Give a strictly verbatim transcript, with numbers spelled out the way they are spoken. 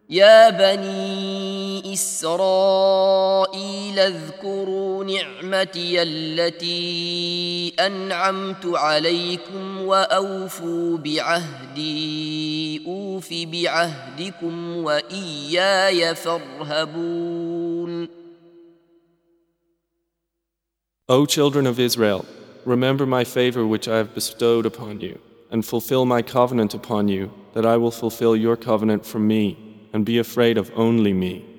يا بني إسرائيل اذكروا نعمتي التي أنعمت عليكم وأوفوا بعهدي أوف بعهدكم وإياي فارهبون. O children of Israel, remember my favor which I have bestowed upon you, and fulfill my covenant upon you, that I will fulfill your covenant from me, and be afraid of only me.